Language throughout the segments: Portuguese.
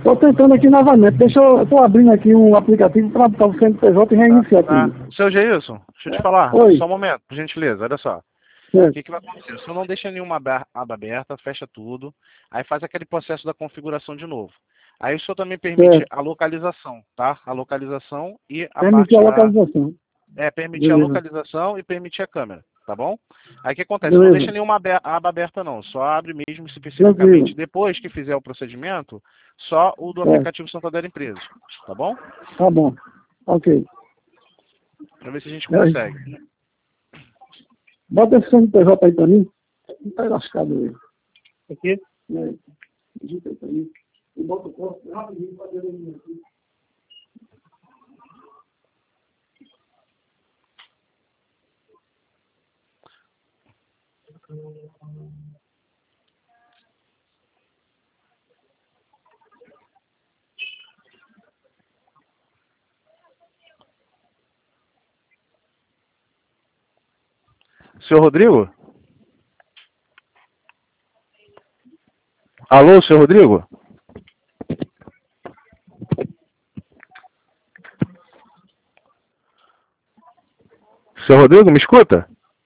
Estou tentando aqui novamente. Eu estou abrindo aqui um aplicativo para botar o CNPJ e reiniciar aqui. Seu Geilson, deixa eu te falar. Oi. Só um momento, por gentileza, olha só. É. O que vai acontecer? Você não deixa nenhuma aba aberta, fecha tudo, aí faz aquele processo da configuração de novo. Aí o senhor também permite a localização, tá? A localização e a Permitir a localização. permitir a localização e permitir a câmera, tá bom? Aí o que acontece? Beleza. Não deixa nenhuma aba aberta não, só abre mesmo especificamente depois que fizer o procedimento, só o do aplicativo Santander Empresas, tá bom? Tá bom, ok. Pra ver se a gente consegue. Bota esse CNPJ aí pra mim. Não tá lascado ele. Aqui? Digita aí pra mim. E bota o corpo rapidinho pra dentro aqui. Senhor Rodrigo? Alô, senhor Rodrigo? Senhor Rodrigo, me escuta?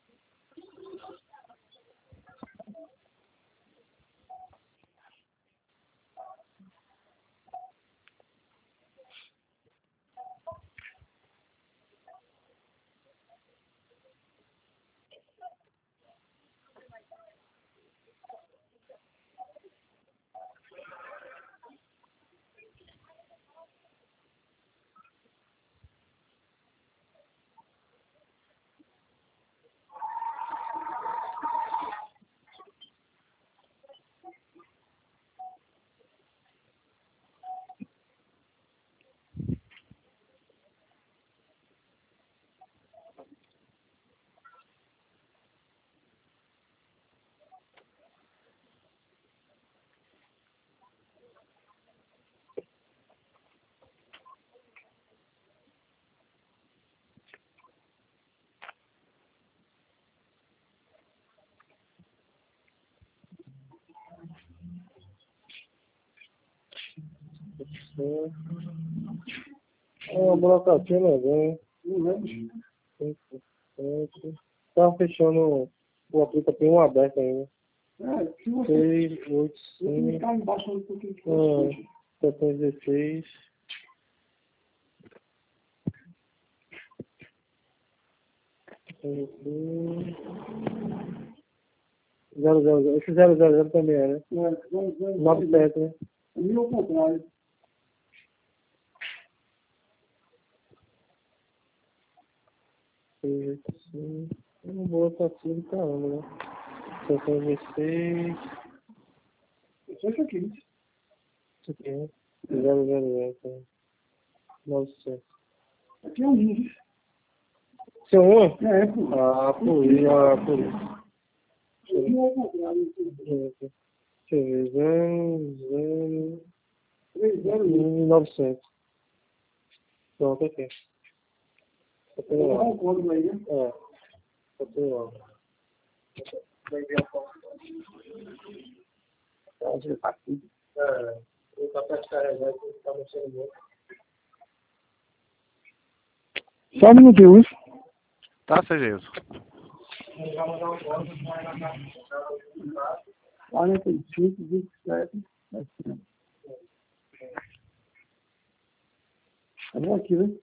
Uma burocracia legal, hein? Tava fechando o aplicativo aberto ainda. 6, 8, 5, 716. Esse 000 também é, né? 97, né? E ao contrário. Uma boa taxa de caramba, né? 716. Fecha aqui. Isso aqui, né? 000, 900. Aqui é um índice. Seu 1? É, pô. Por isso. E ao contrário. Deixa eu ver. 900. Pronto, aqui. Só tem Vou lá. dar um código aí, né? Só tem lá. Vai ver a foto. Então, tá aqui. Vou estar para descarregar e está mexendo muito. Só um minutinho, isso. Tá, seu Geilson. 45, 27. Tá bom aqui, né?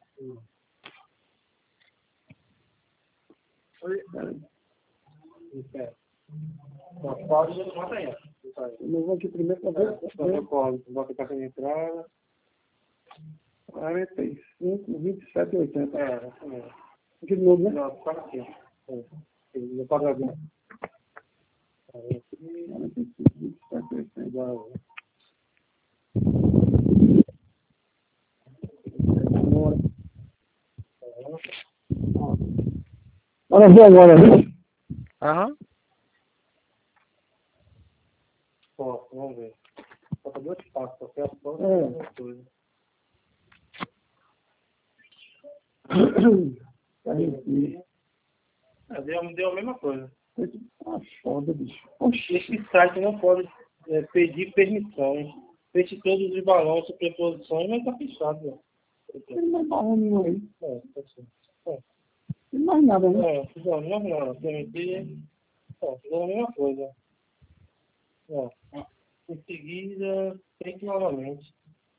Eu vou aqui primeiro para ver. Bota para a entrada. 45, 27, 80. Aqui de novo, né? Não, para aqui. Não pode abrir. 45, 27, 80. Bora ver agora, né? Aham. Vamos ver. Falta 2 passos, só que a coisa. Deu a mesma coisa. Ah, foda, bicho. Esse site não pode pedir permissões. Feche todos os balões, superposições, mas tá fechado, né? Tem mais balão nenhum aí. Tá certo. Tem mais nada, né? Não, não. Permitir. Fizeram a mesma coisa. Em seguida, tem que novamente.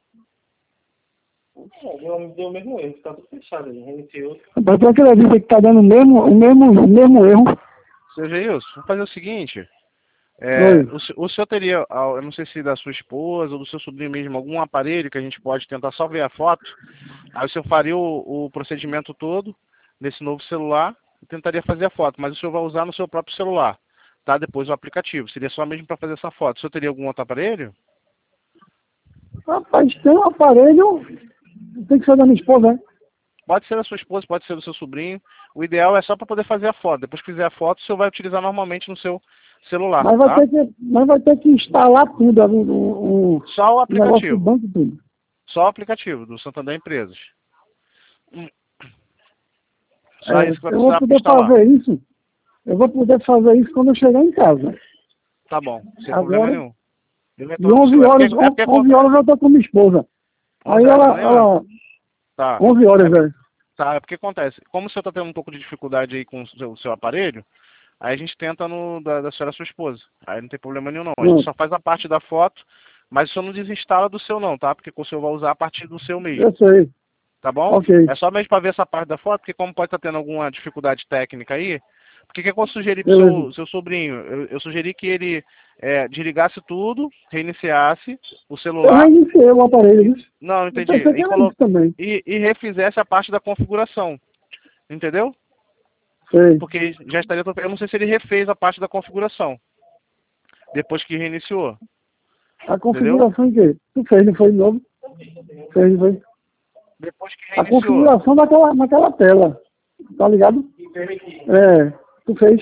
Deu o mesmo erro, tá tudo fechado aí. Reiniciou. Mas tu acredita que tá dando o mesmo erro? Seu Geilson, vamos fazer o seguinte. Oi. O senhor teria, eu não sei se da sua esposa ou do seu sobrinho mesmo, algum aparelho que a gente pode tentar só ver a foto. Aí o senhor faria o procedimento todo nesse novo celular e tentaria fazer a foto, mas o senhor vai usar no seu próprio celular, tá? Depois o aplicativo. Seria só mesmo para fazer essa foto. O senhor teria algum outro aparelho? Rapaz, tem um aparelho, tem que ser da minha esposa, né? Pode ser da sua esposa, pode ser do seu sobrinho. O ideal é só para poder fazer a foto. Depois que fizer a foto, o senhor vai utilizar normalmente no seu celular, Mas tá? vai ter que instalar tudo, Só o negócio do aplicativo. banco e tudo. Só o aplicativo do Santander Empresas. Só isso que vai Eu vou precisar poder instalar. fazer isso. Eu vou poder fazer isso quando eu chegar em casa. Tá bom, sem Agora, problema nenhum. Eu E retorno 11 pro senhor. horas, 11 horas eu tô com minha esposa. 11 Aí horas da ela manhã? Tá. 11 horas, velho. Tá, é porque acontece. Como o senhor tá tendo um pouco de dificuldade aí com o seu aparelho, aí a gente tenta da senhora sua esposa. Aí não tem problema nenhum não. A gente só faz a parte da foto, mas o senhor não desinstala do seu não, tá? Porque o senhor vai usar a partir do seu mesmo. Eu sei. Tá bom? Ok. É só mesmo para ver essa parte da foto, porque como pode estar tendo alguma dificuldade técnica aí, porque o que eu sugeri para o seu sobrinho? Eu sugeri que ele desligasse tudo, reiniciasse o Eu celular. reiniciei o aparelho, viu? Não, entendi. Eu pensei que era isso também. E refizesse a parte da configuração. Entendeu? Sei. Porque já estaria... Eu não sei se ele refez a parte da configuração. Depois que reiniciou. A configuração de quê? Tu fez, não foi de novo? Fez, não foi? Depois que A reiniciou. configuração naquela tela. Tá ligado? Tu fez.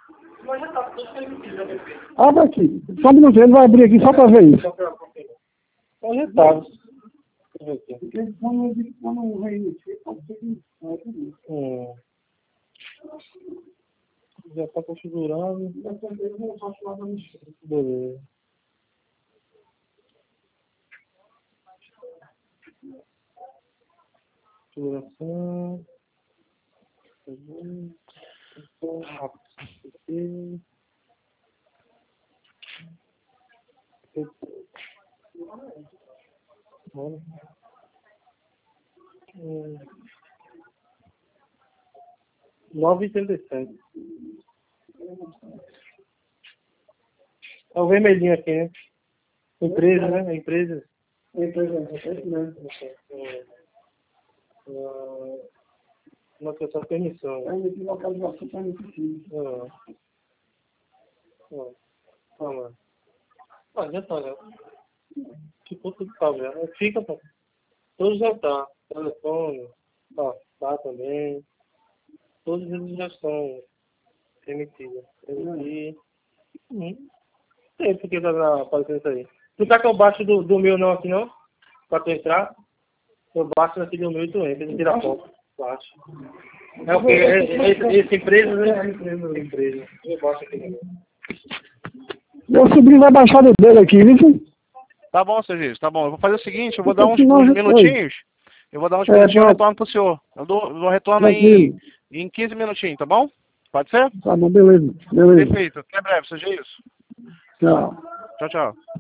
Abre aqui. Só um minutinho, ele vai abrir aqui só pra ver isso. Resultados. Porque quando reinicia, pode ser que Já tá configurado. Beleza. Configuração. Nove e 37. É o vermelhinho aqui, né? Empresa, né? Empresa. Uma questão de permissão. Ainda tem localização para mim. Já tá, já. Ficou tudo salvo já. Fica, pô. Todos já tá. Telefone, tá também. Todos eles já estão emitidos. Tem porque tá aparecendo isso aí. Tu tá com o baixo do meu não aqui não? Pra tu entrar? Eu baixo aqui do meu e tu entra. Ele tira a foto. Baixo. É o quê? Esse empresa, né? Empresa. Eu baixo aqui também. Meu sobrinho vai baixar do dele aqui, viu? Tá bom, seu Gilson, tá bom. Eu vou fazer o seguinte, eu vou dar uns Senão, minutinhos. Eu vou dar uns minutinhos e eu retorno pro senhor. Eu dou retorno em 15 minutinhos, tá bom? Pode ser? Tá bom, beleza. Perfeito. Até breve, seu Gilson. Tchau. Tchau, tchau.